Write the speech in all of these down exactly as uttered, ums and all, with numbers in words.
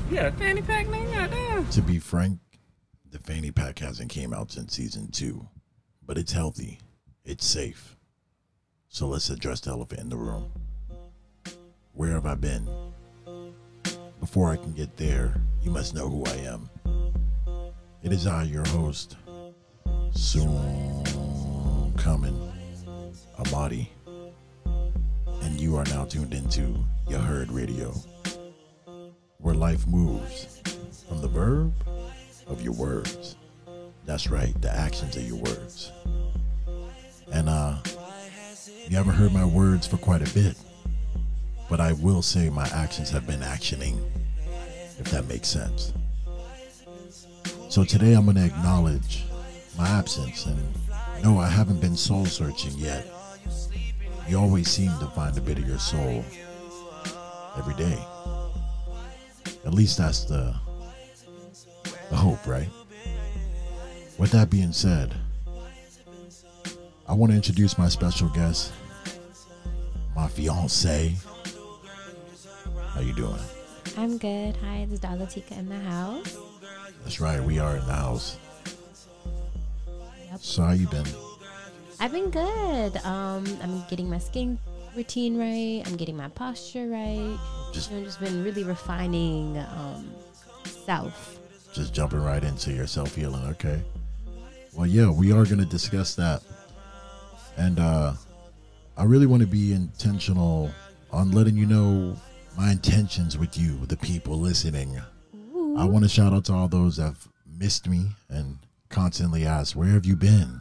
Yeah, fanny pack, man. Goddamn. To be frank, the fanny pack hasn't came out since season two, but it's healthy. It's safe. So let's address the elephant in the room. Where have I been? Before I can get there, you must know who I am. It is I, your host, soon coming, Amadi. And you are now tuned into Your Heard Radio, where life moves from the verb of your words. That's right, the actions of your words. And uh, you haven't heard my words for quite a bit, but I will say my actions have been actioning, if that makes sense. So today I'm going to acknowledge my absence, and no, I haven't been soul searching yet. You always seem to find a bit of your soul every day. At least that's the, the hope, right? With that being said, I want to introduce my special guest, my fiance. How you doing? I'm good. Hi, it's Dalatika in the house. That's right, we are in the house. Yep. So how you been? I've been good. Um, I'm getting my skin routine right. I'm getting my posture right. Just, you know, just been really refining um, self. Just jumping right into your self-healing. Okay. Well, yeah, we are going to discuss that. And uh, I really want to be intentional on letting you know my intentions with you, the people listening. Ooh. I want to shout out to all those that have missed me and constantly ask, where have you been?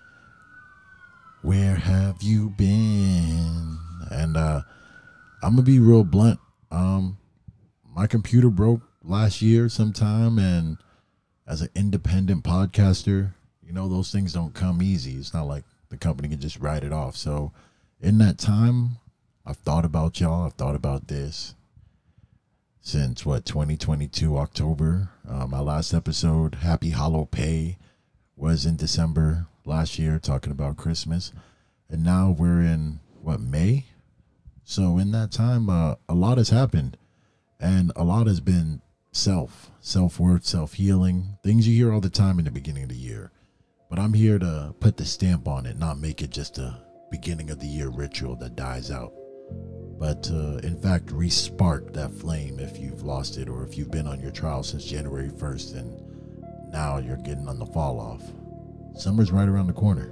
Where have you been? And uh, I'm going to be real blunt. Um, my computer broke last year sometime, and as an independent podcaster, you know, those things don't come easy. It's not like the company can just write it off. So in that time, I've thought about y'all. I've thought about this since, what, twenty twenty-two, October. Uh, my last episode, Happy Hollow Pay, was in December last year, talking about Christmas. And now we're in, what, May? So in that time, uh, a lot has happened. And a lot has been self, self-worth, self-healing, things you hear all the time in the beginning of the year. But I'm here to put the stamp on it, not make it just a beginning of the year ritual that dies out. But uh, in fact, re-spark that flame if you've lost it, or if you've been on your trial since January first and now you're getting on the fall off. Summer's right around the corner.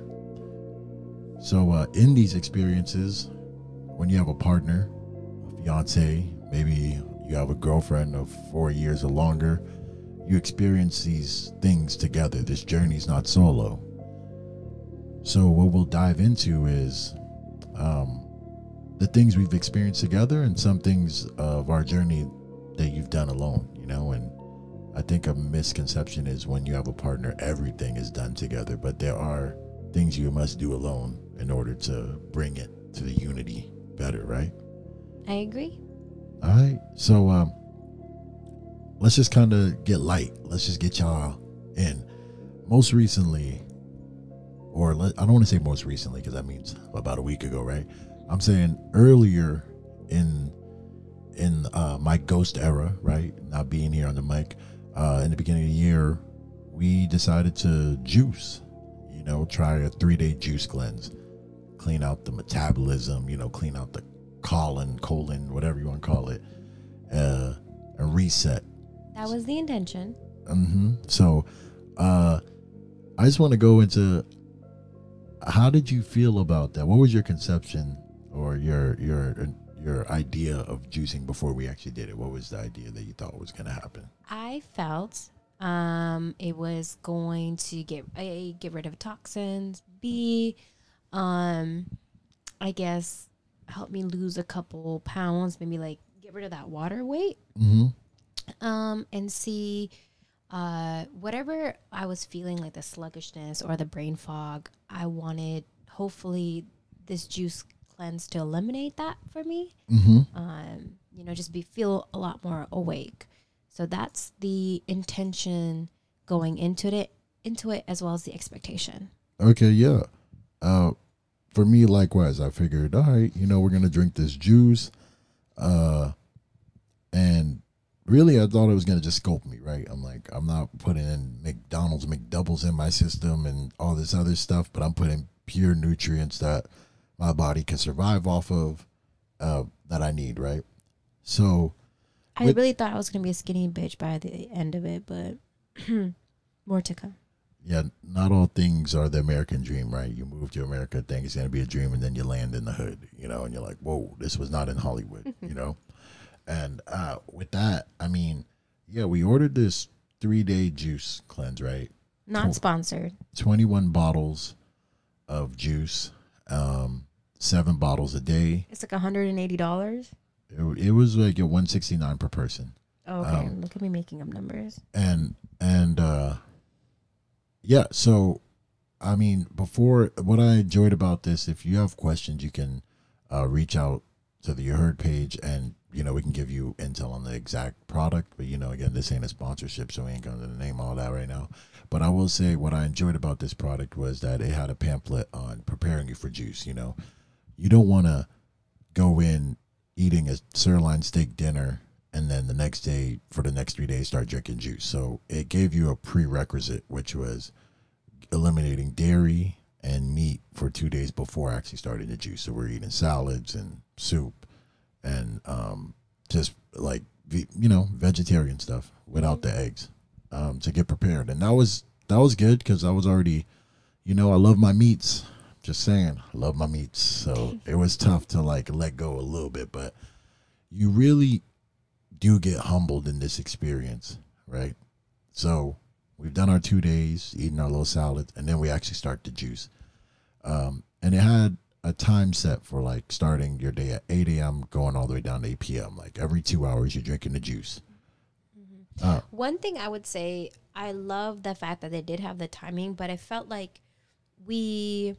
So uh, in these experiences, when you have a partner, a fiance, maybe you have a girlfriend of four years or longer, you experience these things together. This journey's not solo. So what we'll dive into is um, the things we've experienced together and some things of our journey that you've done alone, you know. And I think a misconception is when you have a partner, everything is done together, but there are things you must do alone in order to bring it to the unity better, right? I agree. All right. So um, let's just kind of get light. Let's just get y'all in. Most recently, or let, I don't want to say most recently because that means about a week ago, right? I'm saying earlier in in uh, my ghost era, right? Not being here on the mic. Uh, in the beginning of the year, we decided to juice, you know, try a three-day juice cleanse, clean out the metabolism, you know, clean out the colon, colon, whatever you want to call it, uh, and reset. That was the intention. Mm-hmm. So uh, I just want to go into, how did you feel about that? What was your conception or your your your idea of juicing before we actually did it? What was the idea that you thought was going to happen? I felt um, it was going to get A, get rid of toxins, B, um, I guess help me lose a couple pounds, maybe like get rid of that water weight, Mm-hmm. um, and C, uh, whatever I was feeling, like the sluggishness or the brain fog, I wanted hopefully this juice cleanse to eliminate that for me. Mm-hmm. Um, you know, just be feel a lot more awake. So that's the intention going into it, into it as well as the expectation. Okay, yeah. Uh, for me, likewise, I figured, all right, you know, we're gonna drink this juice, uh, and really, I thought it was gonna just scope me, right? I'm like, I'm not putting in McDonald's McDoubles in my system and all this other stuff, but I'm putting pure nutrients that my body can survive off of, uh, that I need, right? So, I with- really thought I was gonna be a skinny bitch by the end of it, but more to come. yeah, not all things are the American dream, right? You move to America, think it's gonna be a dream, and then you land in the hood, you know, and you're like, whoa, this was not in Hollywood, you know. And uh, with that, I mean, yeah, we ordered this three day juice cleanse, right? Not Cool. sponsored. twenty-one bottles of juice, um, seven bottles a day. It's like one hundred eighty dollars. It, it was like at one hundred sixty-nine dollars per person. Okay, Um, look at me making up numbers. And, and, uh, yeah, so, I mean, before, what I enjoyed about this, if you have questions, you can uh, reach out to the You Heard page, and, you know, we can give you intel on the exact product. But, you know, again, this ain't a sponsorship, so we ain't going to name all that right now. But I will say what I enjoyed about this product was that it had a pamphlet on preparing you for juice. You know, you don't want to go in eating a sirloin steak dinner and then the next day, for the next three days, start drinking juice. So it gave you a prerequisite, which was eliminating dairy and meat for two days before actually starting the juice. So we're eating salads and soup and um, just like, you know, vegetarian stuff without the eggs, um, to get prepared. And that was, that was good because I was already, you know, I love my meats. Just saying, I love my meats. So it was tough to like let go a little bit, but you really do get humbled in this experience, right? So we've done our two days, eating our little salad, and then we actually start the juice. Um, and it had a time set for like starting your day at eight a.m., going all the way down to eight p.m. Like every two hours, you're drinking the juice. Mm-hmm. Uh, One thing I would say, I love the fact that they did have the timing, but it felt like we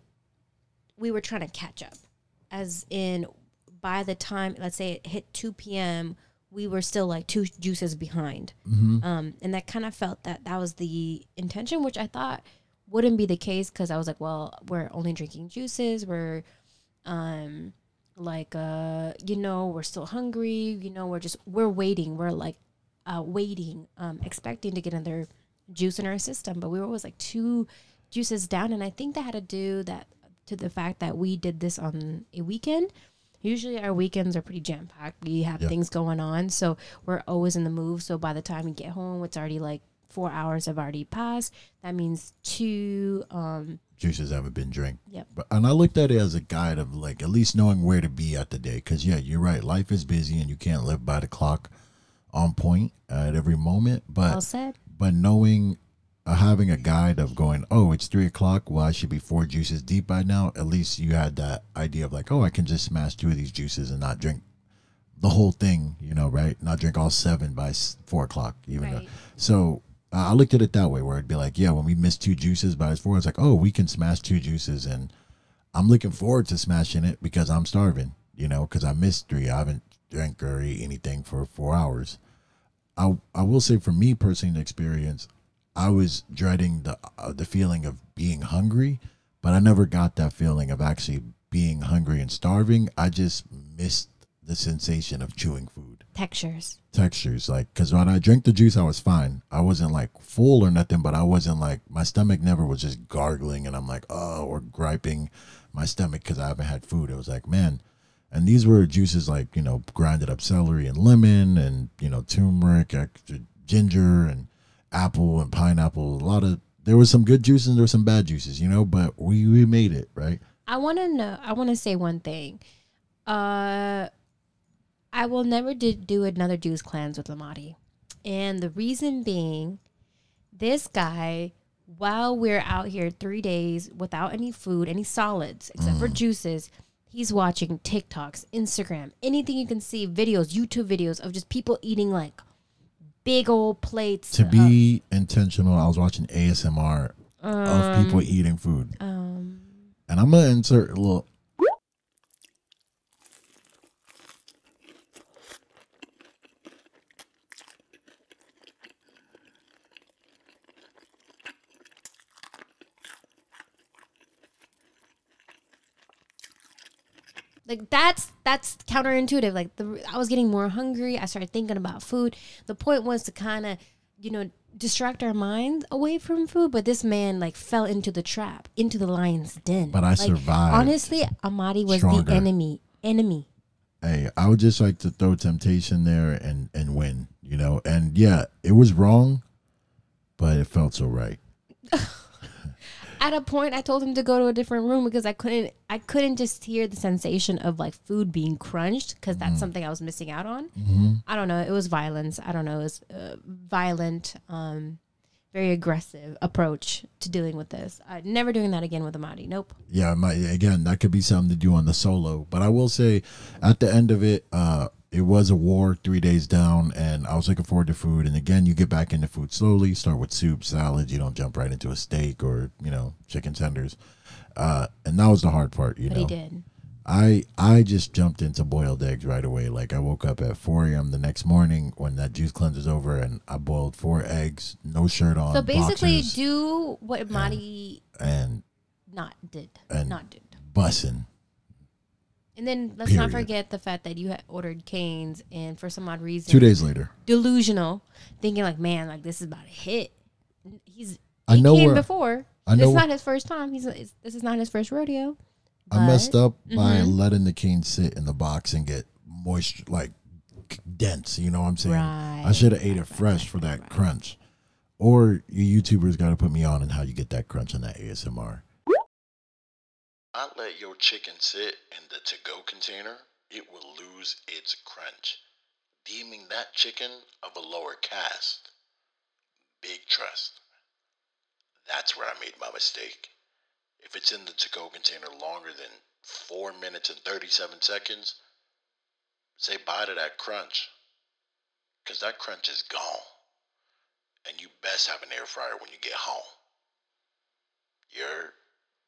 we were trying to catch up. As in, by the time, let's say it hit two p.m., we were still like two juices behind. mm-hmm. Um, and that kind of felt that that was the intention, which I thought wouldn't be the case because I was like, well, we're only drinking juices. We're um, like, uh, you know, we're still hungry. You know, we're just, we're waiting. We're like uh, waiting, um, expecting to get another juice in our system. But we were always like two juices down. And I think that had to do that to the fact that we did this on a weekend. Usually our weekends are pretty jam-packed. We have Yeah. things going on, so we're always in the move. So by the time we get home, it's already like four hours have already passed. That means two. Um, Juices haven't been drank. Yep. But, and I looked at it as a guide of like at least knowing where to be at the day. Because, yeah, you're right. Life is busy and you can't live by the clock on point at every moment. But, well said. but knowing, uh, having a guide of going, oh, it's three o'clock. Well, I should be four juices deep by now. At least you had that idea of like, oh, I can just smash two of these juices and not drink the whole thing, you know, right? Not drink all seven by s- four o'clock, even though. Right. So uh, I looked at it that way, where it'd be like, yeah, when we miss two juices by four, it's like, oh, we can smash two juices, and I'm looking forward to smashing it because I'm starving, you know, because I missed three. I haven't drank or ate anything for four hours. I I will say for me personally, the experience, I was dreading the uh, the feeling of being hungry, but I never got that feeling of actually being hungry and starving. I just missed the sensation of chewing food. Textures. Textures, like, because when I drank the juice, I was fine. I wasn't like full or nothing, but I wasn't like, my stomach never was just gargling and I'm like, oh, or griping my stomach because I haven't had food. It was like, man. And these were juices like, you know, grinded up celery and lemon and, you know, turmeric, extra ginger and apple and pineapple. A lot of, there was some good juices and there were some bad juices, you know, but we, we made it, right? I want to know. I want to say one thing. Uh, I will never do, do another juice cleanse with Lamati, and the reason being, this guy, while we're out here three days without any food, any solids except Mm. for juices, he's watching TikToks, Instagram, anything you can see, videos, YouTube videos of just people eating like big old plates. To be intentional, I was watching A S M R um, of people eating food. Um, And I'm going to insert a little. Like that's that's counterintuitive. Like the, I was getting more hungry. I started thinking about food. The point was to kind of, you know, distract our minds away from food. But this man like fell into the trap, into the lion's den. But I like, survived. Honestly, Amadi was Stronger. the enemy. Enemy. Hey, I would just like to throw temptation there and and win, you know. And yeah, it was wrong, but it felt so right. At a point, I told him to go to a different room because I couldn't. I couldn't just hear the sensation of like food being crunched because that's Mm-hmm. something I was missing out on. Mm-hmm. I don't know. It was violence. I don't know. It was a violent, um, very aggressive approach to dealing with this. I'm never doing that again with Amadi. Nope. Yeah, my, again, that could be something to do on the solo. But I will say, at the end of it, uh, it was a war, three days down, and I was looking forward to food. And again, you get back into food slowly. Start with soup, salad. You don't jump right into a steak or, you know, chicken tenders. Uh, and that was the hard part, you But know. he did. I I just jumped into boiled eggs right away. Like I woke up at four a.m. the next morning when that juice cleanse is over, and I boiled four eggs, no shirt on. So basically, boxers, do what Amadi and not did. and not did. bussin'. And then let's not Period. forget the fact that you had ordered Cane's, and for some odd reason, Two days later, delusional, thinking like, man, like this is about to hit. He's I he know came where- before. I know It's where- not his first time. He's it's, this is not his first rodeo. I messed but- up by Mhm. letting the cane sit in the box and get moisture, like dense. You know what I'm saying? Right, I should have ate right, it fresh right, for that right. crunch. Or you YouTubers got to put me on and how you get that crunch on that A S M R. I let your chicken sit in the to-go container, it will lose its crunch, deeming that chicken of a lower caste. Big trust. That's where I made my mistake. If it's in the to-go container longer than four minutes and thirty-seven seconds, say bye to that crunch, because that crunch is gone. And you best have an air fryer when you get home. You're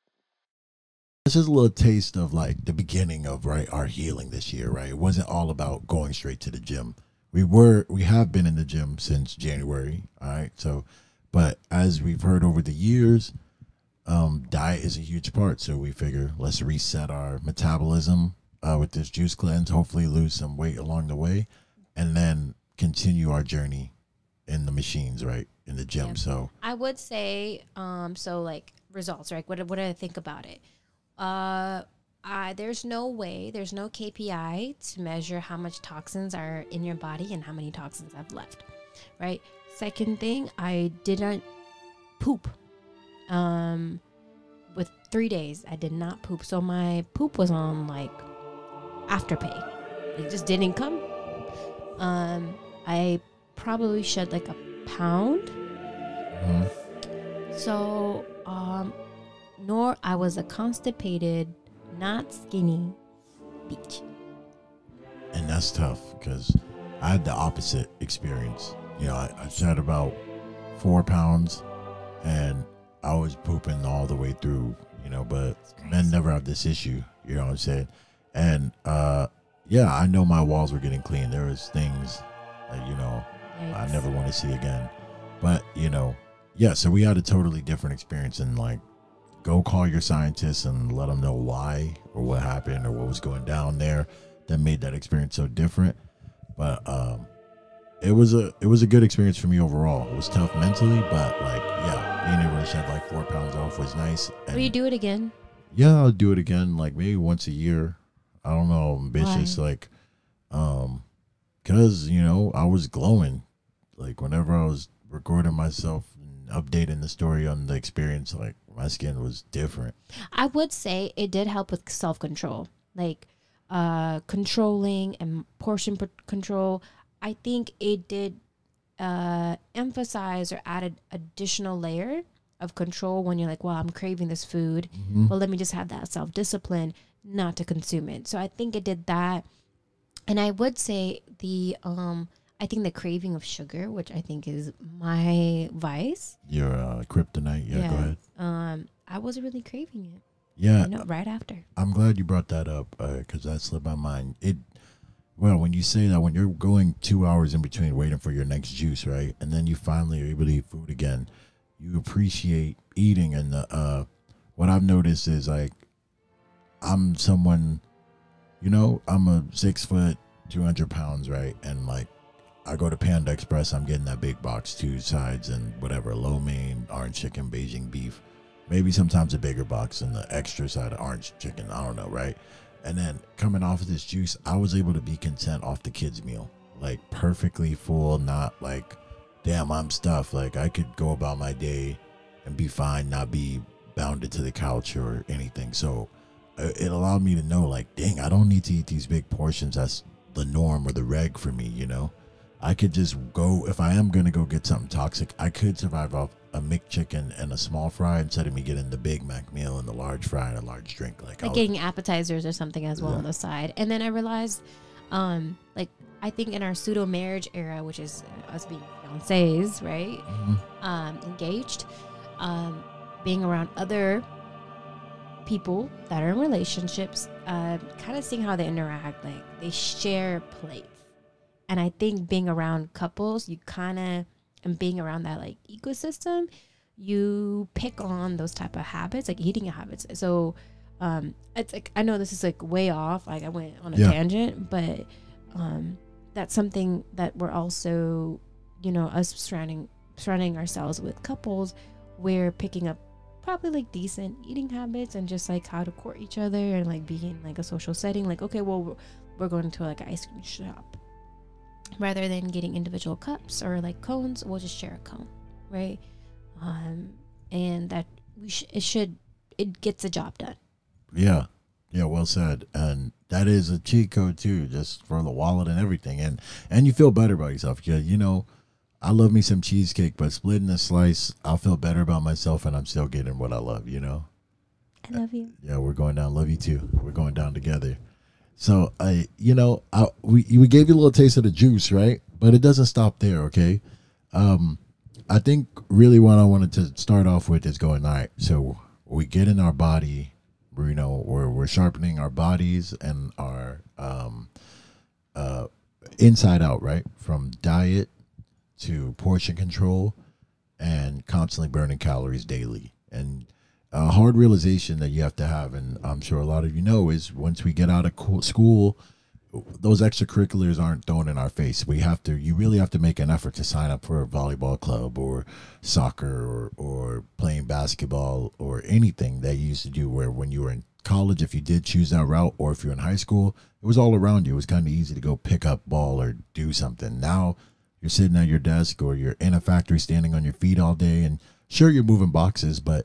This is a little taste of like the beginning of right our healing this year, right? It wasn't all about going straight to the gym. We were we have been in the gym since January, all right? So but as we've heard over the years, um, diet is a huge part. So we figure let's reset our metabolism uh, with this juice cleanse, hopefully lose some weight along the way, and then continue our journey in the machines, right? In the gym. Yeah. So I would say, um, so like results, right? What what did I think about it? Uh, I there's no way, there's no K P I to measure how much toxins are in your body and how many toxins I've left, right? Second thing, I didn't poop. Um, with three days, I did not poop, so my poop was on like afterpay. It just didn't come. Um, I probably shed like a pound. mhm. So, um, nor I was a constipated, not skinny beach. And that's tough because I had the opposite experience. You know, I, I shed about four pounds and I was pooping all the way through, you know, but men never have this issue, you know what I'm saying? And, uh, yeah, I know my walls were getting clean. There was things that, you know, I Yikes. never want to see again. But, you know, yeah, so we had a totally different experience and like, go call your scientists and let them know why or what happened or what was going down there that made that experience so different. But um, it was a it was a good experience for me overall. It was tough mentally, but like yeah, being able to shed like four pounds off was nice. And Will you do it again? yeah, I'll do it again, like maybe once a year. I don't know, ambitious, Why? like, um, cause you know I was glowing, like whenever I was recording myself and updating the story on the experience, like my skin was different. I would say it did help with self control, like uh, controlling and portion p- control. I think it did uh, emphasize or added additional layer of control when you're like, well, I'm craving this food. Mhm. Well, let me just have that self discipline not to consume it. So I think it did that. And I would say the, um, I think the craving of sugar, which I think is my vice. Your uh, kryptonite, yeah, go ahead. Um, I wasn't really craving it. Yeah, You know, right after. I'm glad you brought that up because that slipped my mind. It well, when you say that, when you're going two hours in between waiting for your next juice, right, and then you finally are able to eat food again, you appreciate eating. And the, uh, what I've noticed is like I'm someone you know, I'm a six foot, two hundred pounds, right? And like, I go to Panda Express, I'm getting that big box, two sides and whatever, lo mein, orange chicken, Beijing beef, maybe sometimes a bigger box and the extra side of orange chicken. I don't know, right? And then coming off of this juice, I was able to be content off the kids' meal, like perfectly full, not like, damn, I'm stuffed. Like I could go about my day and be fine, not be bounded to the couch or anything. So it allowed me to know, like, dang, I don't need to eat these big portions. That's the norm or the reg for me, you know? I could just go, if I am going to go get something toxic, I could survive off a McChicken and a small fry instead of me getting the Big Mac meal and the large fry and a large drink. Like, like getting appetizers or something as well, yeah, on the side. And then I realized, um, like, I think in our pseudo marriage era, which is us being fiancés, right? Mm-hmm. Um, engaged, um, being around other people that are in relationships, uh, kind of seeing how they interact, like they share plates. And I think being around couples, you kind of, and being around that like ecosystem, you pick on those type of habits, like eating habits. So um, it's like, I know this is like way off. Like I went on a yeah. tangent, but um, that's something that we're also, you know, us surrounding, surrounding ourselves with couples, we're picking up probably like decent eating habits and just like how to court each other and like being in like a social setting. Like, okay, well, we're going to like an ice cream shop. Rather than getting individual cups or like cones, we'll just share a cone, right? Um, and that we sh- it should it gets the job done. Yeah, yeah, well said. And that is a cheat code too, just for the wallet and everything. And and you feel better about yourself. Yeah, you know, I love me some cheesecake, but splitting a slice, I'll feel better about myself, and I'm still getting what I love. You know. I love you. Yeah, we're going down. Love you too. We're going down together. So I, you know, I, we we gave you a little taste of the juice, right? But it doesn't stop there, okay? Um, I think really what I wanted to start off with is going, all right, so we get in our body, you know, we're, we're sharpening our bodies and our um, uh, inside out, right? From diet to portion control and constantly burning calories daily. And a hard realization that you have to have, and I'm sure a lot of you know, is once we get out of school, those extracurriculars aren't thrown in our face. We have to, you really have to make an effort to sign up for a volleyball club or soccer or, or playing basketball or anything that you used to do, where when you were in college, if you did choose that route, or if you're in high school, it was all around you. It was kind of easy to go pick up ball or do something. Now you're sitting at your desk or you're in a factory standing on your feet all day, and sure, you're moving boxes, but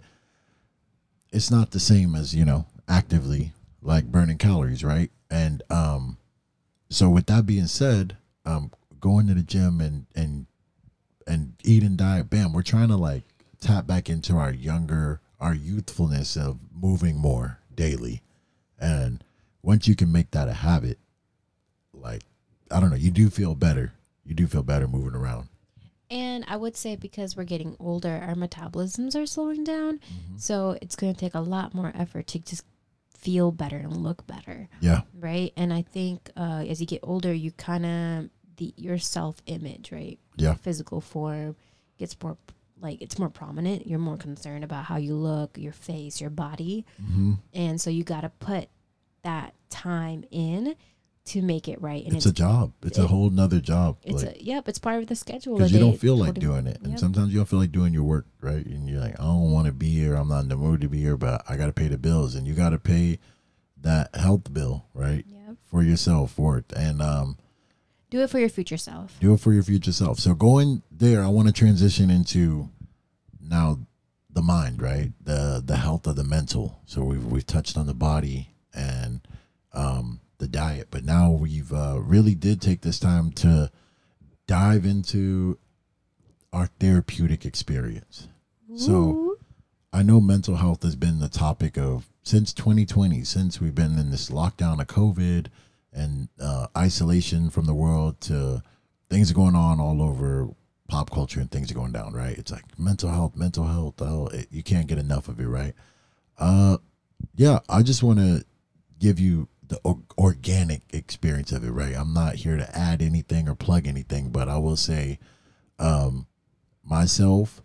it's not the same as, you know, actively like burning calories, right? And um, so with that being said, um, going to the gym and and and eating diet, bam, we're trying to like tap back into our younger, our youthfulness of moving more daily. And once you can make that a habit, like, I don't know, you do feel better. You do feel better moving around. And I would say because we're getting older, our metabolisms are slowing down. Mm-hmm. So it's going to take a lot more effort to just feel better and look better. Yeah. Right. And I think uh, as you get older, you kind of, the your self-image, right? Yeah. Your physical form gets more, like, it's more prominent. You're more concerned about how you look, your face, your body. Mm-hmm. And so you got to put that time in to make it right. And it's, it's a job. It's it, a whole nother job. It's like, a, yep. It's part of the schedule. Because you don't feel like doing it. And yep. sometimes you don't feel like doing your work, right? And you're like, I don't want to be here. I'm not in the mood to be here, but I got to pay the bills. And you got to pay that health bill, right? Yep. For yourself, for it. And um, do it for your future self. Do it for your future self. So going there, I want to transition into now the mind, right? The the health of the mental. So we've, we've touched on the body and um the diet, but now we've uh, really did take this time to dive into our therapeutic experience. Ooh. So I know mental health has been the topic of since twenty twenty, since we've been in this lockdown of COVID and uh, isolation from the world, to things are going on all over pop culture and things are going down, right? It's like mental health, mental health. Oh, it, you can't get enough of it, right? Uh, yeah, I just want to give you the organic experience of it, right? I'm not here to add anything or plug anything, but I will say um, myself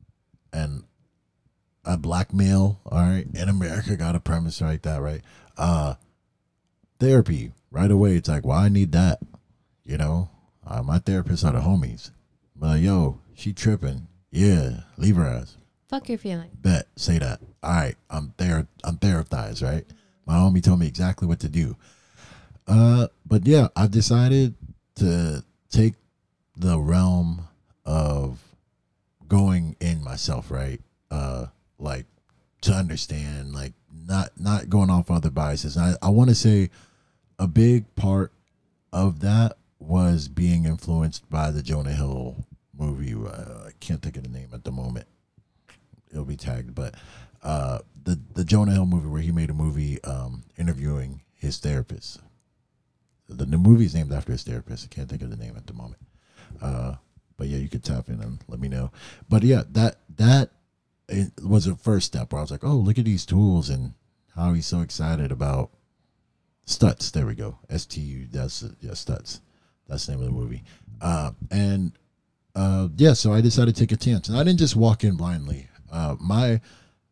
and a black male, all right, in America, got a premise like that, right? Uh, therapy right away. It's like, well, I need that. You know, uh, my therapists are the homies. But like, yo, she tripping. Yeah, leave her ass. Fuck your feelings. Bet, say that. All right, I'm there. I'm therapized, right? My homie told me exactly what to do. Uh, but yeah, I've decided to take the realm of going in myself, right? Uh, like to understand, like not not going off other biases. And I I want to say a big part of that was being influenced by the Jonah Hill movie. Uh, I can't think of the name at the moment. It'll be tagged, but uh, the the Jonah Hill movie where he made a movie um, interviewing his therapist. The, the movie is named after his therapist. I can't think of the name at the moment. Uh, but yeah, you could tap in and let me know. But yeah, that that it was a first step where I was like, oh, look at these tools and how he's so excited about Stutz. There we go. S T U. That's yeah, Stutz. That's the name of the movie. Uh, and uh, yeah, so I decided to take a chance, and I didn't just walk in blindly. Uh, my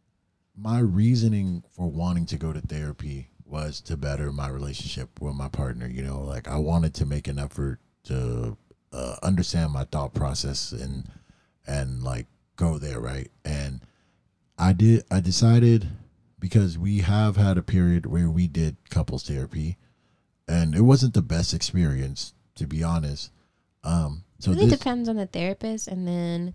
my reasoning for wanting to go to therapy was to better my relationship with my partner. You know, like I wanted to make an effort to uh, understand my thought process and and like go there, right? And I did. I decided because we have had a period where we did couples therapy, and it wasn't the best experience, to be honest. Um, so It really this, depends on the therapist, and then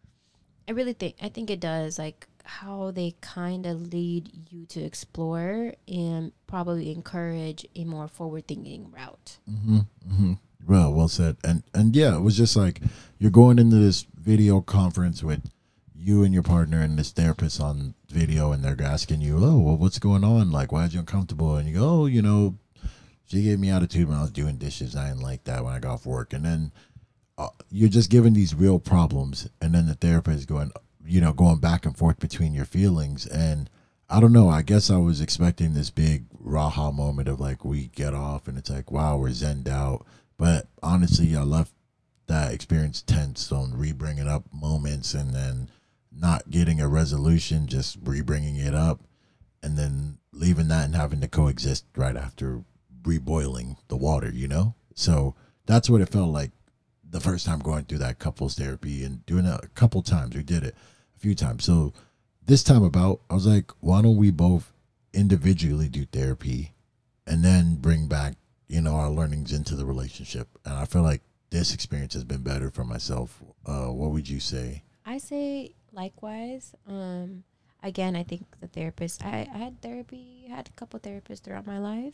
I really think I think it does like how they kind of lead you to explore and probably encourage a more forward thinking route. Mm-hmm, mm-hmm. Well, well said. And and yeah, it was just like you're going into this video conference with you and your partner and this therapist on video, and they're asking you, oh, well, what's going on? Like, why are you uncomfortable? And you go, oh, you know, she gave me attitude when I was doing dishes. I didn't like that when I got off work. And then uh, you're just given these real problems, and then the therapist is going, you know, going back and forth between your feelings. And I don't know, I guess I was expecting this big raha moment of like we get off and it's like, wow, we're zenned out. But honestly, I left that experience tense on re-bringing up moments and then not getting a resolution, just re-bringing it up and then leaving that and having to coexist right after reboiling the water, you know? So that's what it felt like the first time going through that couples therapy, and doing it a couple times. We did it a few times. So this time about, I was like, why don't we both individually do therapy and then bring back, you know, our learnings into the relationship? And I feel like this experience has been better for myself. Uh, what would you say? I say likewise. Um, again, I think the therapist, I, I had therapy, had a couple therapists throughout my life.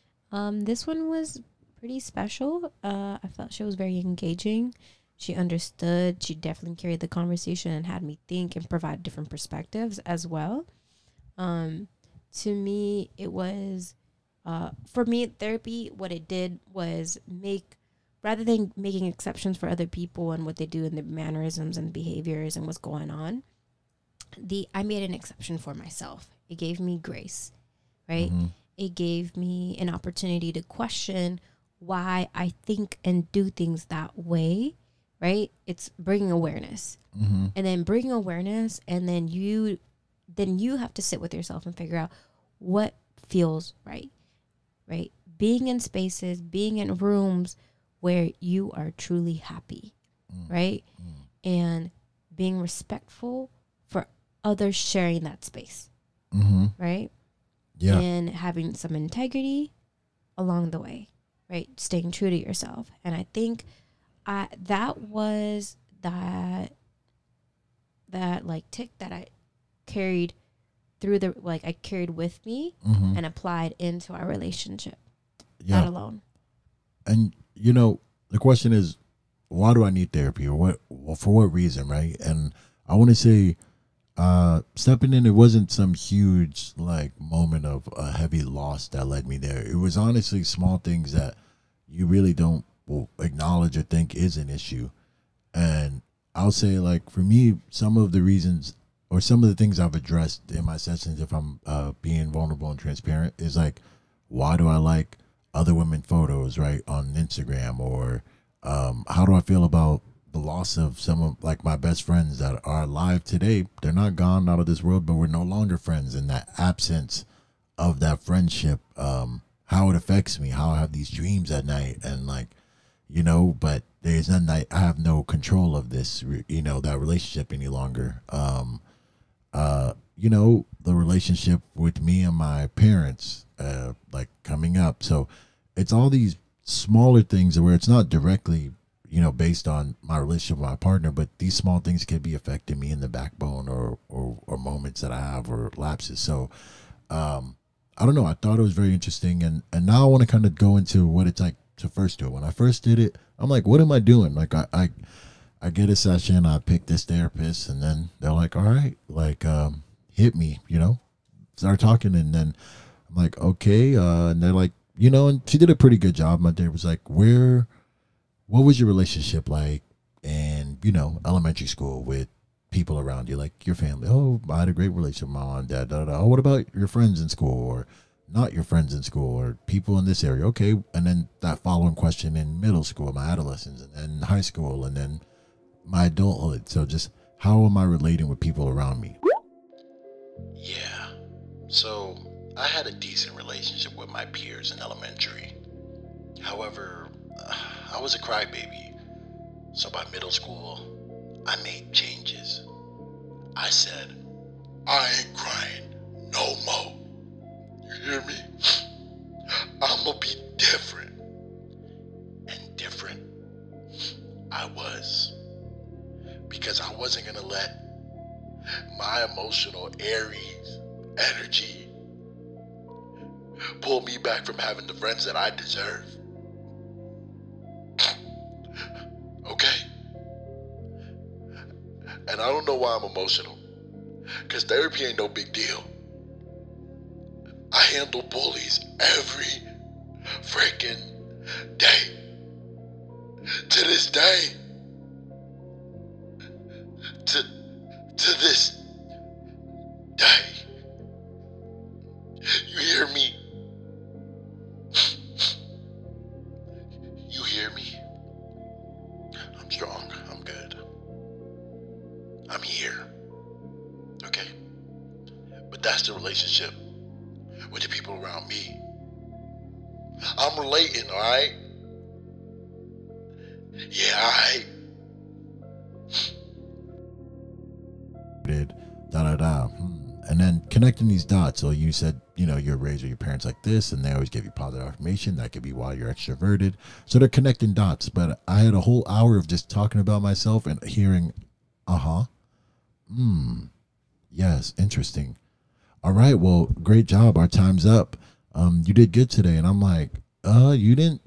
Um, this one was pretty special. Uh, I felt she was very engaging. She understood. She definitely carried the conversation and had me think and provide different perspectives as well. Um, to me, it was, uh, for me, therapy, what it did was make, rather than making exceptions for other people and what they do and their mannerisms and behaviors and what's going on, the I made an exception for myself. It gave me grace, right? Mm-hmm. It gave me an opportunity to question why I think and do things that way, right? It's bringing awareness. Mm-hmm. And then bringing awareness, and then you then you have to sit with yourself and figure out what feels right, right? Being in spaces, being in rooms where you are truly happy, mm. right? Mm. And being respectful for others sharing that space, mm-hmm. right? Yeah. And having some integrity along the way, right? Staying true to yourself. And I think I, that was that, that like tick that I carried through the, like I carried with me mm-hmm. and applied into our relationship. Yeah. That alone. And, you know, the question is, why do I need therapy, or what, well, for what reason, right? And I want to say, uh, stepping in, it wasn't some huge like moment of a heavy loss that led me there. It was honestly small things that you really don't well, acknowledge or think is an issue. And I'll say, like, for me, some of the reasons or some of the things I've addressed in my sessions, if I'm uh, being vulnerable and transparent, is like, why do I like other women photos, right, on Instagram? Or um, how do I feel about the loss of some of like my best friends that are alive today? They're not gone out of this world, but we're no longer friends. And that absence of that friendship um, how it affects me, how I have these dreams at night, and like, you know, but there's nothing I, I have no control of this, you know, that relationship any longer. Um, uh, you know, the relationship with me and my parents, uh, like coming up. So it's all these smaller things where it's not directly, you know, based on my relationship with my partner, but these small things could be affecting me in the backbone or, or, or moments that I have or lapses. So, um, I don't know. I thought it was very interesting. And, and now I want to kind of go into what it's like to first do it. When I first did it, I'm like, what am I doing? Like I, I, I get a session, I pick this therapist, and then they're like, all right, like, um, hit me, you know, start talking. And then I'm like, okay. Uh, and they're like, you know, and she did a pretty good job. My dad was like, where, what was your relationship like in, you know, elementary school with people around you, like your family? Oh, I had a great relationship with my mom and dad. Da, da, da. Oh, what about your friends in school or not your friends in school or people in this area? Okay. And then that following question in middle school, my adolescence, and then high school, and then my adulthood. So just how am I relating with people around me? Yeah. So I had a decent relationship with my peers in elementary. However, I was a crybaby. So by middle school, I made changes. I said, I ain't crying no more. You hear me? I'ma be different. And different I was. Because I wasn't gonna let my emotional Aries energy pull me back from having the friends that I deserve. Okay? And I don't know why I'm emotional. Because therapy ain't no big deal. I handle bullies every freaking day. To this day. To, to this day. You hear me? You hear me? I'm strong. I'm good. I'm here. Okay? But that's the relationship with the people around me. I'm relating, alright? Yeah, alright. Did da da da. Hmm. And then connecting these dots. So you said, you know, you're raised with your parents like this, and they always give you positive affirmation. That could be why you're extroverted. So they're connecting dots. But I had a whole hour of just talking about myself and hearing, uh huh. Hmm. Yes, interesting. All right, well, great job. Our time's up. Um, you did good today. And I'm like, uh, you didn't.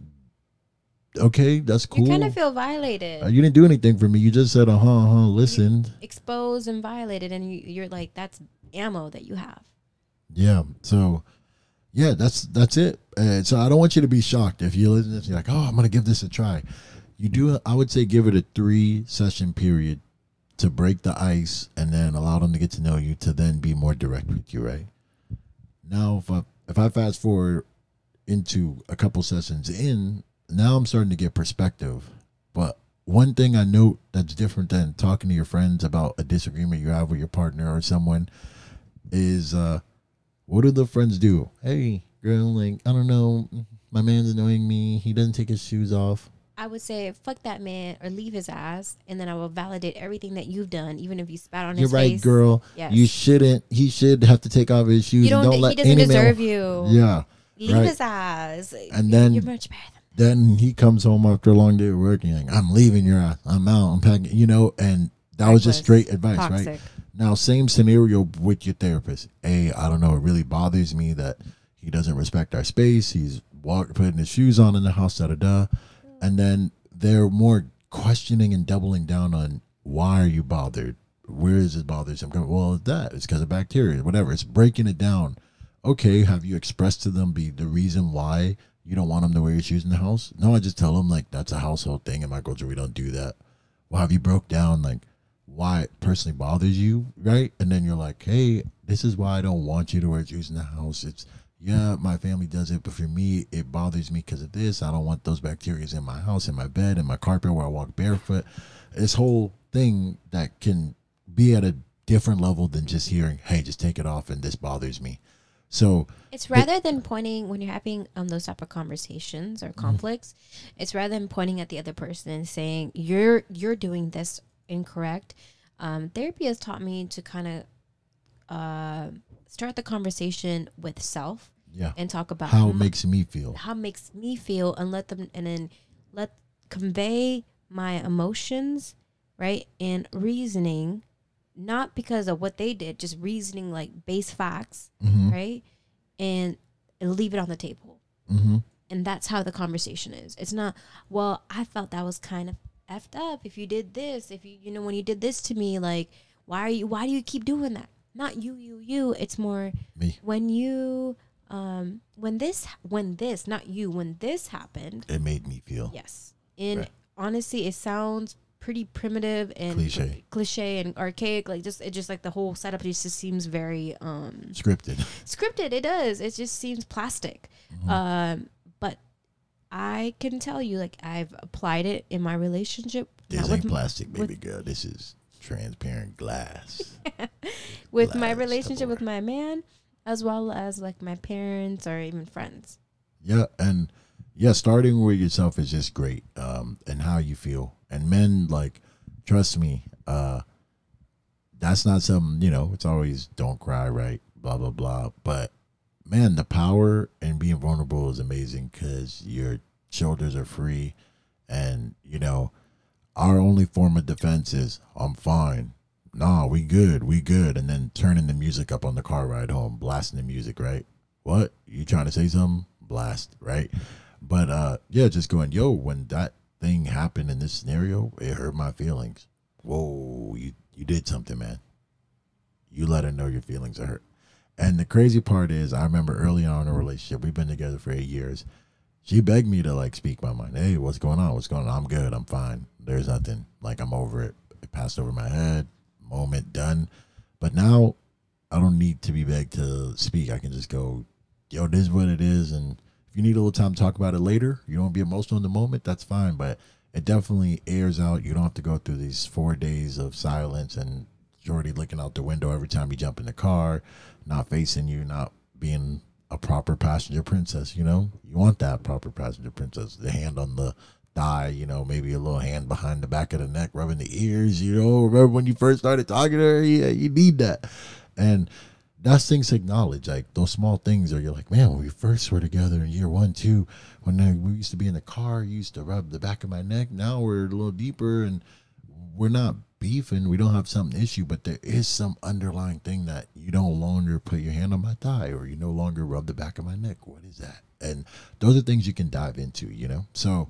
Okay, that's cool. You kind of feel violated. Uh, you didn't do anything for me. You just said, uh huh, uh huh, listened. Exposed and violated, and you, you're like, that's ammo that you have. Yeah. So, yeah, that's that's it. Uh, so I don't want you to be shocked if you listen to this. You're like, oh, I'm gonna give this a try. You do. I would say give it a three session period to break the ice, and then allow them to get to know you, to then be more direct with you. Right now, if I if I fast forward into a couple sessions in, now I'm starting to get perspective. But one thing I note that's different than talking to your friends about a disagreement you have with your partner or someone is, uh, what do the friends do? Hey, girl, like, I don't know, my man's annoying me. He doesn't take his shoes off. I would say, fuck that man or leave his ass, and then I will validate everything that you've done, even if you spat on You're his right, face. girl. Yes. You shouldn't. He should have to take off his shoes. You don't, and don't he let doesn't any deserve man, you. Yeah. Leave right. his ass. And then you're much better than Then he comes home after a long day of work and like, I'm leaving your ass. I'm out. I'm packing, you know, and that was just straight advice, toxic. right? Now, same scenario with your therapist. Hey, I don't know. It really bothers me that he doesn't respect our space. He's walk, putting his shoes on in the house, da da da. And then they're more questioning and doubling down on, why are you bothered? Where is it bothersome? Well, it's that. It's because of bacteria, whatever. It's breaking it down. Okay, have you expressed to them be the reason why you don't want them to wear your shoes in the house? No, I just tell them, like, that's a household thing. In my culture, we don't do that. Well, have you broke down, like, why it personally bothers you, right? And then you're like, hey, this is why I don't want you to wear shoes in the house. It's, yeah, my family does it, but for me, it bothers me because of this. I don't want those bacteria in my house, in my bed, in my carpet where I walk barefoot. This whole thing that can be at a different level than just hearing, hey, just take it off and this bothers me. So It's rather than pointing when you're having um those type of conversations or conflicts, mm-hmm. it's rather than pointing at the other person and saying you're you're doing this incorrect. Um, therapy has taught me to kind of uh, start the conversation with self, yeah, and talk about how my, it makes me feel, how it makes me feel, and let them and then let convey my emotions, right, and reasoning. Not because of what they did, just reasoning like base facts, mm-hmm. right? And, and leave it on the table. Mm-hmm. And that's how the conversation is. It's not, well, I felt that was kind of effed up. If you did this, if you, you know, when you did this to me, like, why are you, why do you keep doing that? Not you, you, you. It's more me. When you, um, when this, when this, not you, when this happened. It made me feel. Yes. And right. honestly, it sounds pretty primitive and cliche, cliche and archaic. Like just, it just like the whole setup just seems very um scripted. Scripted. It does. It just seems plastic. Mm-hmm. Um, but I can tell you, like I've applied it in my relationship. This ain't plastic, baby girl. This is transparent glass. with glass my relationship door. with my man, as well as like my parents or even friends. Yeah, and yeah, starting with yourself is just great, um, and how you feel. And men, like, trust me, uh, that's not something, you know, it's always don't cry, right? Blah, blah, blah. But, man, the power in being vulnerable is amazing because your shoulders are free. And, you know, our only form of defense is, I'm fine. Nah, we good, we good. And then turning the music up on the car ride home, blasting the music, right? What? You trying to say something? Blast, right? But, uh, yeah, just going, yo, when that thing happened in this scenario, it hurt my feelings. Whoa, you, you did something, man. You let her know your feelings are hurt. And the crazy part is, I remember early on in a relationship, we've been together for eight years. She begged me to, like, speak my mind. Hey, what's going on? What's going on? I'm good. I'm fine. There's nothing. Like, I'm over it. It passed over my head. Moment done. But now I don't need to be begged to speak. I can just go, yo, this is what it is. And if you need a little time to talk about it later, you don't be emotional in the moment, that's fine. But it definitely airs out. You don't have to go through these four days of silence and Jordy looking out the window every time you jump in the car, not facing you, not being a proper passenger princess, you know? You want that proper passenger princess. The hand on the thigh, you know, maybe a little hand behind the back of the neck, rubbing the ears, you know? Remember when you first started talking to her? Yeah, you need that. And that's things to acknowledge, like those small things, or you're like, man, when we first were together in year one, two, when we used to be in the car, you used to rub the back of my neck. Now we're a little deeper and we're not beefing. We don't have some issue, but there is some underlying thing that you don't longer put your hand on my thigh, or you no longer rub the back of my neck. What is that? And those are things you can dive into, you know? So,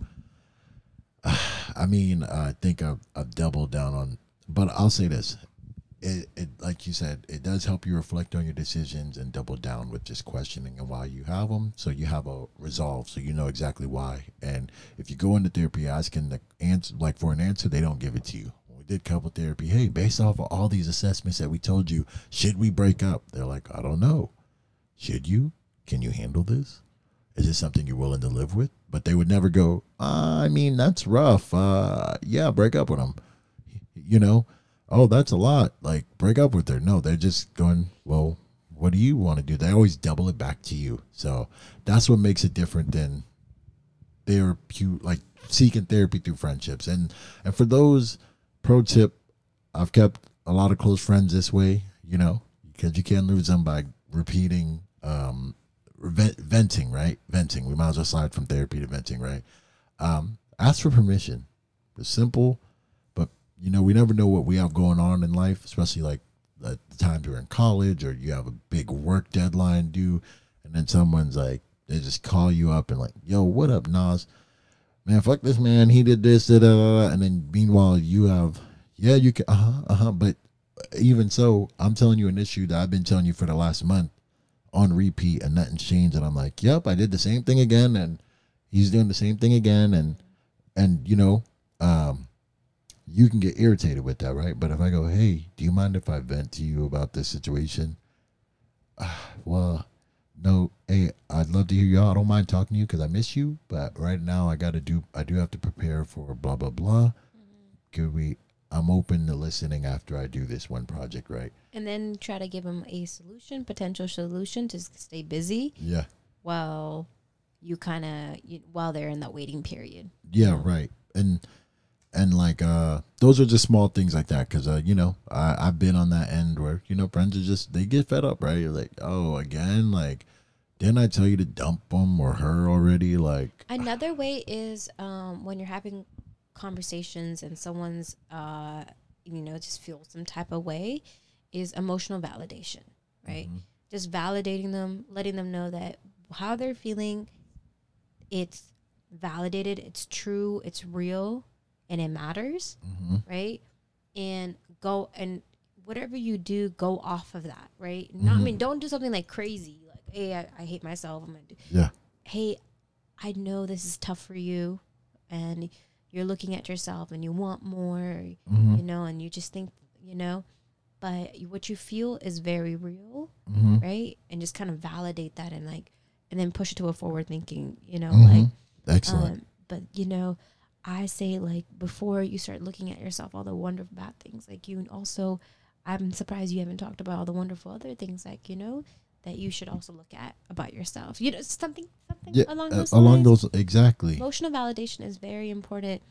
uh, I mean, I think I've, I've doubled down on, but I'll say this. It, it, like you said, it does help you reflect on your decisions and double down with just questioning and why you have them. So you have a resolve, so you know exactly why. And if you go into therapy asking the answer, like for an answer, they don't give it to you. When we did couple therapy, hey, based off of all these assessments that we told you, should we break up? They're like, I don't know. Should you? Can you handle this? Is this something you're willing to live with? But they would never go, uh, I mean, that's rough. Uh, yeah, break up with them. You know? Oh, that's a lot. Like, break up with her. No, they're just going, well, what do you want to do? They always double it back to you. So that's what makes it different than therapy, like seeking therapy through friendships. And and for those, pro tip, I've kept a lot of close friends this way, you know, because you can't lose them by repeating, um, vent, venting, right? Venting. We might as well slide from therapy to venting, right? Um, ask for permission. It's simple. You know, we never know what we have going on in life, especially like at the times you're in college or you have a big work deadline due, and then someone's like, they just call you up and like, yo, what up, Nas? Man, fuck this man. He did this, da, da, da. And then meanwhile, you have, yeah, you can, uh-huh, uh-huh. But even so, I'm telling you an issue that I've been telling you for the last month on repeat, and nothing's changed. And I'm like, yep, I did the same thing again. And he's doing the same thing again. And, and you know, um, you can get irritated with that, right? But if I go, hey, do you mind if I vent to you about this situation? Uh, well, no, hey, I'd love to hear you out. I don't mind talking to you because I miss you. But right now I got to do, I do have to prepare for blah, blah, blah. Mm-hmm. Could we, I'm open to listening after I do this one project, right? And then try to give them a solution, potential solution to s- stay busy Yeah. while you kind of, while they're in that waiting period. Yeah, right. And and like uh those are just small things like that, because uh you know I, I've been on that end where, you know, friends are just, they get fed up, right? You're like, oh, again, like, didn't I tell you to dump them or her already? Like, Another way is um, when you're having conversations and someone's, uh, you know, just feels some type of way, is emotional validation, right? Mm-hmm. Just validating them, letting them know that how they're feeling, it's validated, it's true, it's real, and it matters, mm-hmm. right? And go and whatever you do, go off of that, right? Not, I Mhm. mean, don't do something like crazy, like, hey, I, I hate myself. I'm gonna do. Yeah. Hey, I know this is tough for you, and you're looking at yourself, and you want more, Mm-hmm. you know, and you just think, you know, but what you feel is very real, Mm-hmm. right? And just kind of validate that, and like, and then push it to a forward thinking, you know, Mhm. like. Excellent. Um, but you know, I say, like, before you start looking at yourself, all the wonderful bad things, like, you also, I'm surprised you haven't talked about all the wonderful other things, like, you know, that you should also look at about yourself. You know, something, something Yeah, along uh, those along lines. those, exactly. Emotional validation is very important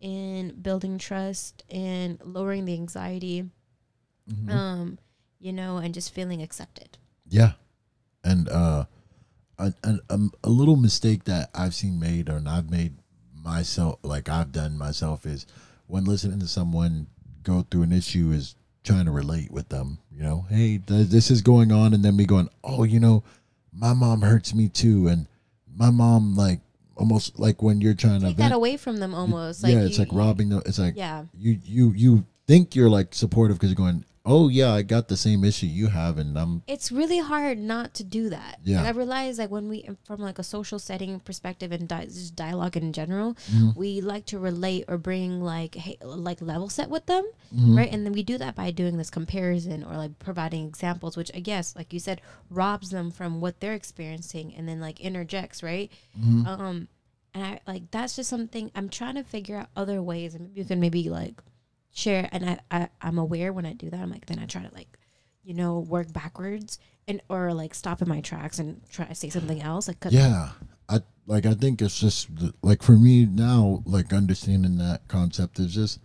in building trust and lowering the anxiety, Mhm. um, you know, and just feeling accepted. Yeah. And uh a, a, um, a little mistake that I've seen made, or I've made myself, like I've done myself, is when listening to someone go through an issue, is trying to relate with them. You know, hey, th- this is going on, and then me going, oh, you know, my mom hurts me too, and my mom, like, almost like when you're trying to Take vent, that away from them almost. yeah, like it's you, like robbing them. It's like, Yeah. you you you think you're like supportive because you're going, oh yeah, I got the same issue you have, and I'm It's really hard not to do that. Yeah. And I realize, like, when we, from like a social setting perspective and di- just dialogue in general, Mhm. we like to relate or bring like, hey, like level set with them, Mhm. right? And then we do that by doing this comparison or like providing examples, which I guess, like you said, robs them from what they're experiencing and then like interjects, right? Mhm. Um, and I like that's just something I'm trying to figure out other ways, and maybe you can maybe like share. And I, I I'm aware when I do that, I'm like, then I try to like, you know, work backwards and or like stop in my tracks and try to say something else. Like, 'cause- Yeah, I like. I think it's just the- like for me now, like understanding that concept is just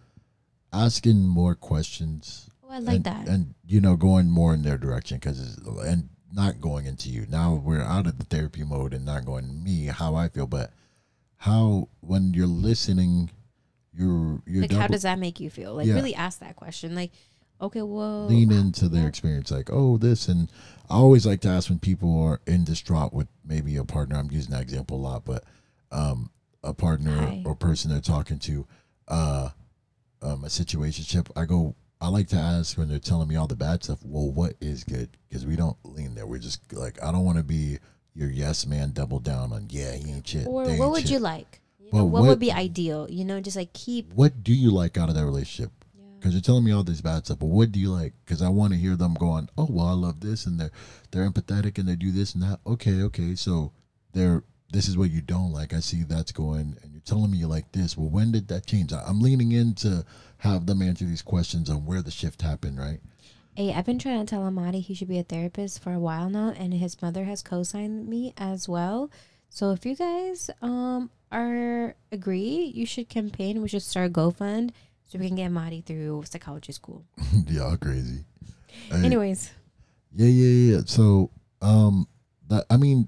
asking more questions. Oh, I like and, that. and you know, going more in their direction, because and not going into you. Now we're out of the therapy mode and not going me how I feel, but how when you're listening, you're you're like, how double, does that make you feel? Like, Yeah. really ask that question. Like, okay, well, lean into their yeah. experience, like, oh, this. And I always like to ask when people are in distraught with maybe a partner. I'm using that example a lot, but um, a partner Hi. or person they're talking to, uh, um, a situationship. I go, I like to ask when they're telling me all the bad stuff. Well, what is good? Because we don't lean there. We're just like, I don't want to be your yes man, double down on yeah, he ain't shit. Or they what ain't would shit. you like? You But know, what, what- would be ideal? You know, just like keep. What do you like out of that relationship? Yeah. Because you're telling me all this bad stuff, but what do you like? Because I want to hear them going, oh, well, I love this, and they're they're empathetic, and they do this and that. Okay, okay, so they're this is what you don't like. I see that's going, and you're telling me you like this. Well, when did that change? I- I'm leaning in to have them answer these questions on where the shift happened, right? Hey, I've been trying to tell Amadi he should be a therapist for a while now, and his mother has co-signed me as well. So if you guys um are agree, you should campaign. We should start a GoFund so we can get Amadi through psychology school. Y'all crazy. Hey, Anyways, yeah, yeah, yeah. So, um, that I mean,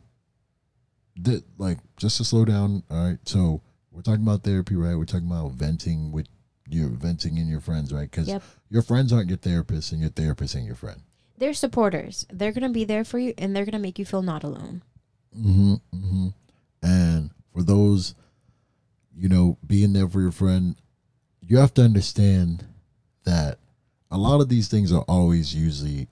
that like just to slow down. All right, so we're talking about therapy, right? We're talking about venting with your venting in your friends, right? Because Yep. your friends aren't your therapists, and your therapist ain't your friend. they're supporters. They're gonna be there for you, and they're gonna make you feel not alone. Mm-hmm, mm-hmm. And for those, you know, being there for your friend, you have to understand that a lot of these things are always usually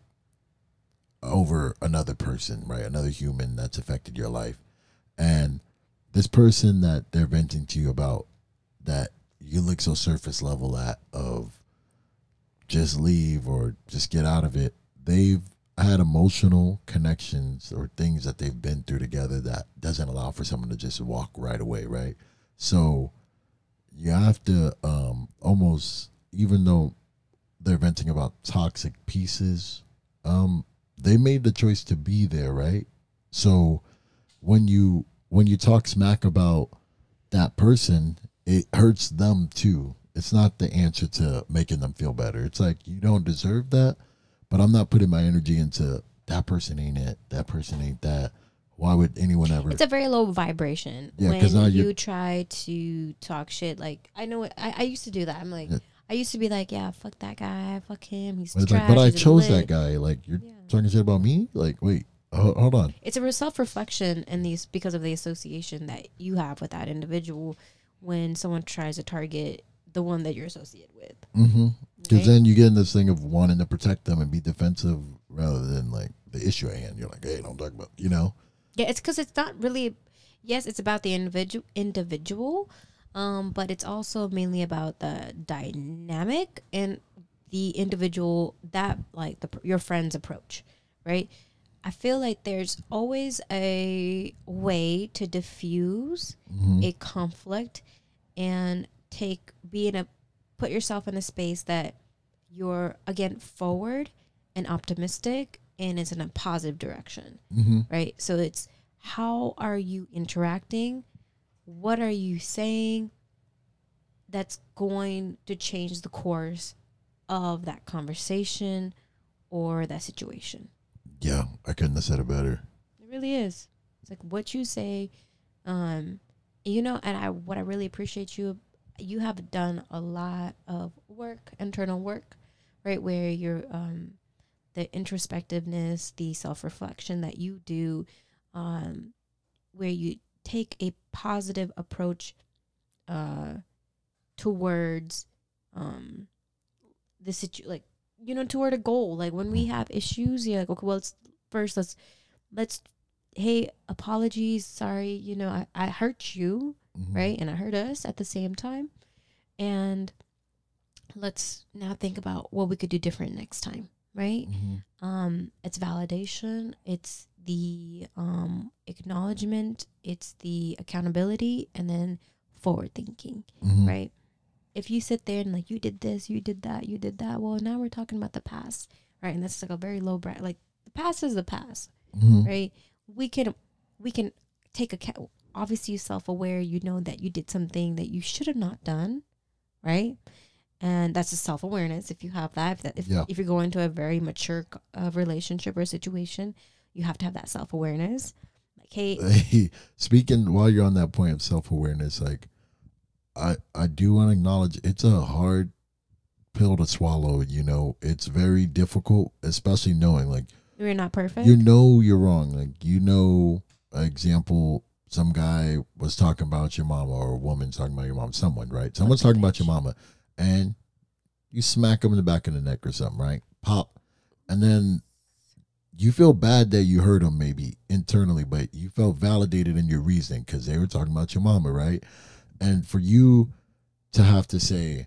over another person, right? Another human that's affected your life. And this person that they're venting to you about, that you look so surface level at, of just leave or just get out of it, they've had emotional connections or things that they've been through together that doesn't allow for someone to just walk right away, right? So you have to um, almost even though they're venting about toxic pieces, um, they made the choice to be there, right? So when you when you talk smack about that person, it hurts them too. It's not the answer to making them feel better. It's like you don't deserve that, but I'm not putting my energy into that person ain't it. That person ain't that. Why would anyone ever? It's a very low vibration Yeah, when 'cause now you you're- try to talk shit. Like I know it- I, I used to do that. I'm like Yeah. I used to be like, yeah, fuck that guy, fuck him. He's But it's trash. like, but I he's a chose lit. that guy. Like you're Yeah. talking shit about me. Like wait, ho- hold on. It's a self reflection and these because of the association that you have with that individual when someone tries to target the one that you're associated with. Mm-hmm. Because Right? then you get in this thing of wanting to protect them and be defensive rather than like the issue at hand. You're like, hey, don't talk about, you know. Yeah, it's because it's not really. Yes, it's about the individual, individual, um, but it's also mainly about the dynamic and the individual that like the your friend's approach, right? I feel like there's always a way to diffuse Mm-hmm. a conflict and take be in a put yourself in a space that you're again forward and optimistic and it's in a positive direction, Mm-hmm. right? So it's how are you interacting? What are you saying that's going to change the course of that conversation or that situation? Yeah, I couldn't have said it better. It really is. It's like what you say, um, you know, and I what I really appreciate you, you have done a lot of work, internal work, right? Where you're um the introspectiveness, the self reflection that you do, um, where you take a positive approach uh towards um the situ like you know toward a goal. Like when we have issues, you're like, okay, well, let's first let's let's hey, apologies, sorry, you know, I, I hurt you, Mm-hmm. right? And I hurt us at the same time. And let's now think about what we could do different next time, right? Mm-hmm. Um, it's validation, it's the um acknowledgement, it's the accountability, and then forward thinking, Mm-hmm. right? If you sit there and like you did this, you did that, you did that, well now we're talking about the past, right? And that's like a very low bracket. Like the past is the past, Mm-hmm. right? We can we can take account. Obviously, you're self-aware. You know that you did something that you should have not done, right? And that's just self-awareness. If you have that, if, that, if, Yeah. if you're going to a very mature uh, relationship or situation, you have to have that self-awareness. Like, hey, Hey, speaking while you're on that point of self awareness, like I I do want to acknowledge it's a hard pill to swallow. You know, it's very difficult, especially knowing like you're not perfect. you know you're wrong. Like you know, example, some guy was talking about your mama or a woman talking about your mom. Someone, right? Someone's Fucking talking about your bitch. mama, and you smack them in the back of the neck or something, right? Pop, and then you feel bad that you hurt them maybe internally, but you felt validated in your reasoning because they were talking about your mama, right? And for you to have to say,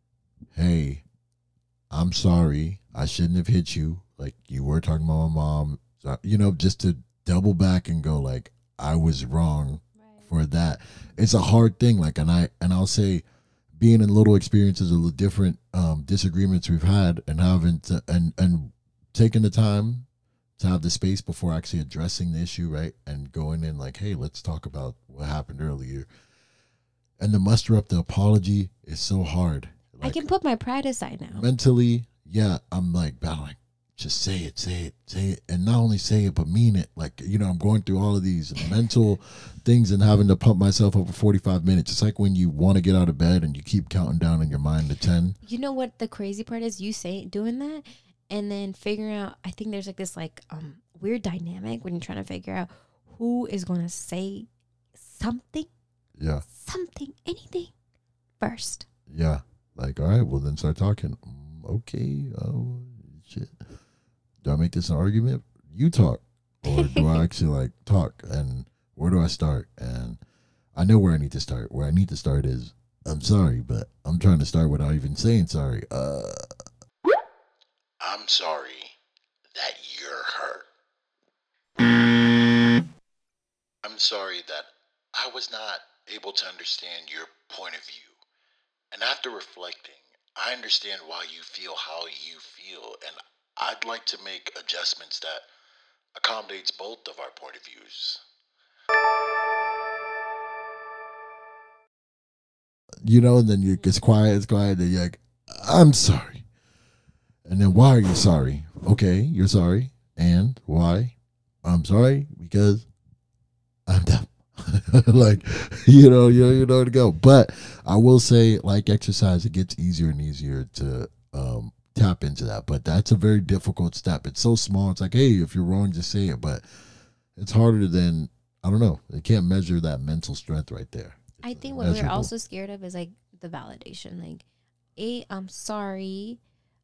hey, I'm sorry, I shouldn't have hit you. Like you were talking about my mom, so, you know, just to double back and go like, I was wrong for that. It's a hard thing. Like, and I, and I'll say being in little experiences or the different um, disagreements we've had and having to, and, and taking the time to have the space before actually addressing the issue, right? And going in like, hey, let's talk about what happened earlier. And to muster up the apology is so hard. I Like can put my pride aside now. mentally, yeah, I'm like battling. Just say it, say it, say it, and not only say it but mean it. Like you know, I'm going through all of these mental things and having to pump myself up for forty-five minutes. It's like when you want to get out of bed and you keep counting down in your mind to ten. You know what the crazy part is? You say doing that, and then figuring out. I think there's like this like um weird dynamic when you're trying to figure out who is going to say something, Yeah, something, anything first. yeah. Like all right, well then start talking. Mm, okay, oh shit. Do I make this an argument? You talk, or do I actually like talk? And where do I start? And I know where I need to start. Where I need to start is I'm sorry, but I'm trying to start without even saying sorry. Uh, I'm sorry that you're hurt. I'm sorry that I was not able to understand your point of view. And after reflecting, I understand why you feel how you feel, and I'd like to make adjustments that accommodates both of our point of views. You know, and then you it's quiet, it's quiet, and you're like, I'm sorry. And then why are you sorry? Okay, you're sorry. And why? I'm sorry because I'm deaf. Like, you know, you know, you know where to go. But I will say, like exercise, it gets easier and easier to um, tap into that. But that's a very difficult step. It's so small. It's like, hey, if you're wrong, just say it. But it's harder than, I don't know. They can't measure that mental strength right there. It's I think what we're also scared of is like the validation. Like, hey, I'm sorry.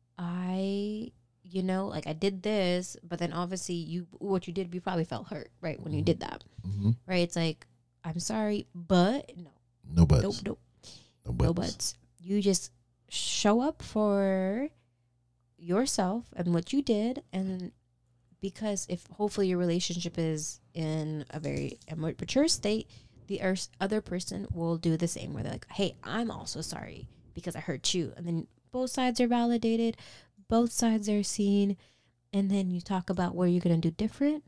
I, you know, like I did this, but then obviously you, what you did, you probably felt hurt, right? When you did that, mm-hmm. right? It's like, I'm sorry, but no. No buts. Nope, nope. No buts. No buts. You just show up for yourself and what you did. And because if hopefully your relationship is in a very mature state, the other person will do the same where they're like, hey, I'm also sorry because I hurt you. And then both sides are validated. Both sides are seen. And then you talk about where you're going to do different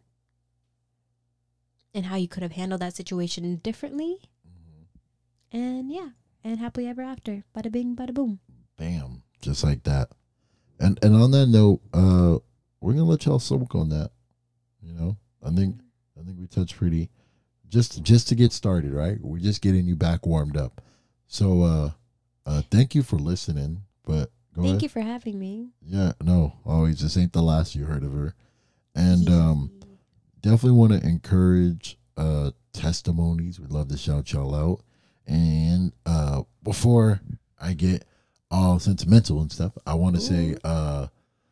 and how you could have handled that situation differently. Mm-hmm. And yeah, and happily ever after. Bada bing, bada boom. Bam. Just like that. And and on that note, uh, we're gonna let y'all soak on that. You know, I think I think we touched pretty just just to get started, right? We're just getting you back warmed up. So uh uh thank you for listening. But go Thank ahead. you for having me. Yeah, no, always this ain't the last you heard of her. And um definitely want to encourage uh testimonies. We'd love to shout y'all out. And uh before I get all sentimental and stuff, I want to say uh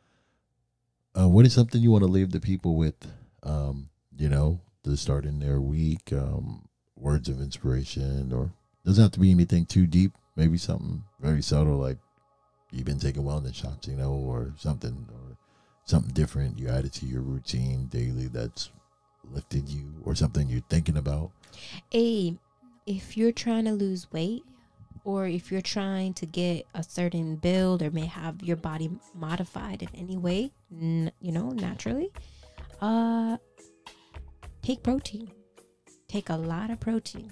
uh what is something you want to leave the people with, um you know, to start in their week, um words of inspiration, or doesn't have to be anything too deep, maybe something very subtle like you've been taking wellness shots, you know, or something, or something different you added to your routine daily that's lifted you, or something you're thinking about. Hey, if you're trying to lose weight, or if you're trying to get a certain build, or may have your body modified in any way, n- you know, naturally, uh, take protein. Take a lot of protein.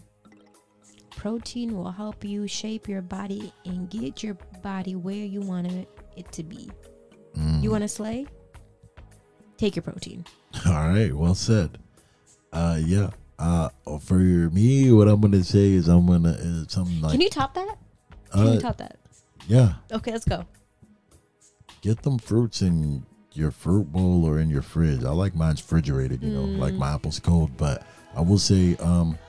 Protein will help you shape your body and get your body where you want it, it to be. Mm. You want to slay? Take your protein. All right, well said. Uh, yeah. Uh, for me, what I'm gonna say is I'm gonna is something like. Can you top that? Can uh, you top that? Yeah. Okay, let's go. Get them fruits in your fruit bowl or in your fridge. I like mine's refrigerated. You know, Mm. like my apple's cold. But I will say, um,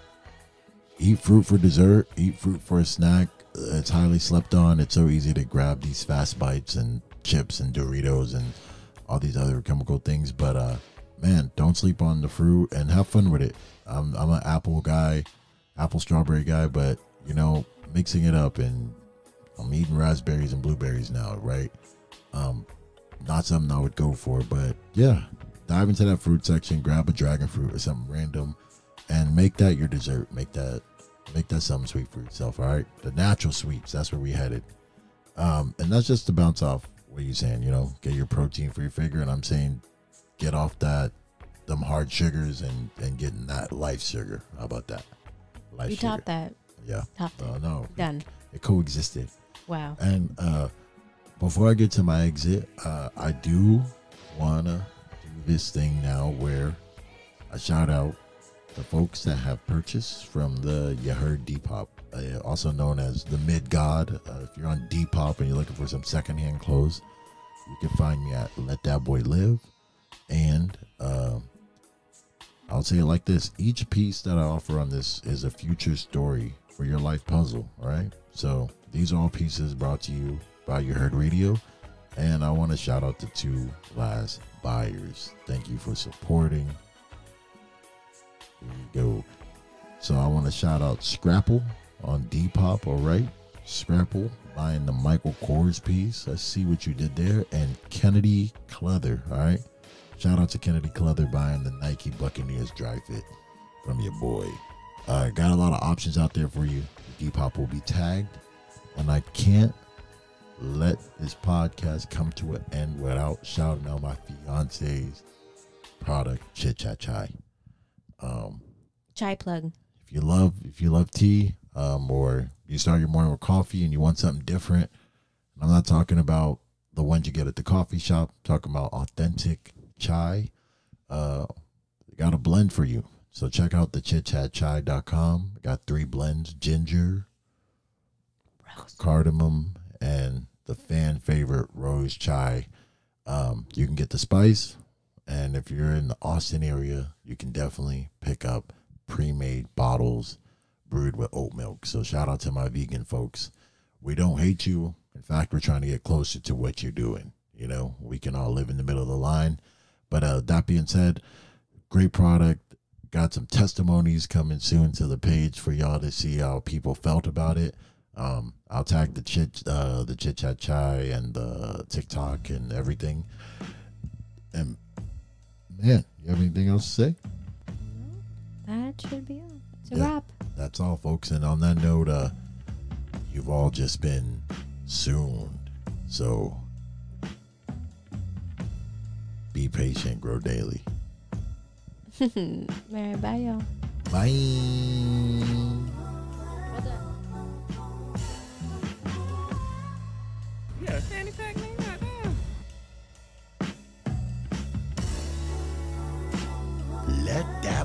eat fruit for dessert. Eat fruit for a snack. It's highly slept on. It's so easy to grab these fast bites and chips and Doritos and all these other chemical things. But uh, man, don't sleep on the fruit and have fun with it. I'm I'm an apple guy, apple strawberry guy, but you know, mixing it up, and I'm eating raspberries and blueberries now, right? Um, not something I would go for, but yeah, dive into that fruit section, grab a dragon fruit or something random, and make that your dessert. Make that make that something sweet for yourself. All right, the natural sweets. That's where we headed. Um, and that's just to bounce off what you're saying. You know, get your protein for your figure, and I'm saying get off that. Them hard sugars and, and getting that life sugar. How about that? Life you sugar. top that. Yeah. Topped Uh, it. no. Done. It, it coexisted. Wow. And uh, before I get to my exit, uh, I do want to do this thing now where I shout out the folks that have purchased from the You Heard Depop, uh, also known as the Mid God. Uh, if you're on Depop and you're looking for some secondhand clothes, you can find me at Let That Boy Live. And uh, I'll say it like this. Each piece that I offer on this is a future story for your life puzzle. All right. So these are all pieces brought to you by You Heard Radio. And I want to shout out the two last buyers. Thank you for supporting. Here you go. So I want to shout out Scrapple on Depop. All right. Scrapple buying the Michael Kors piece. I see what you did there. And Kennedy Cleather. All right. Shout out to Kennedy Cleather buying the Nike Buccaneers dry fit from your boy. Uh, got a lot of options out there for you. Depop will be tagged. And I can't let this podcast come to an end without shouting out my fiance's product, Chit Chat Chai. Um, Chai plug. if you love, if you love tea, um, or you start your morning with coffee and you want something different, and I'm not talking about the ones you get at the coffee shop. I'm talking about authentic chai. Uh, got a blend for you. So check out the chit chat chai dot com. Got three blends: ginger, Rose. cardamom, and the fan favorite rose chai. Um, you can get the spice, and if you're in the Austin area, you can definitely pick up pre-made bottles brewed with oat milk. So shout out to my vegan folks. We don't hate you. In fact, we're trying to get closer to what you're doing. You know, we can all live in the middle of the line. But uh, that being said, great product. Got some testimonies coming soon to the page for y'all to see how people felt about it. Um, I'll tag the chit, uh, the Chit Chat Chai and the TikTok and everything. And man, you have anything else to say? That should be all. It's a Yeah. wrap. That's all, folks. And on that note, uh, you've all just been soon. So be patient, grow daily. All right, bye, y'all. Bye. Well done. You got a fanny pack, man? Goddamn. Let that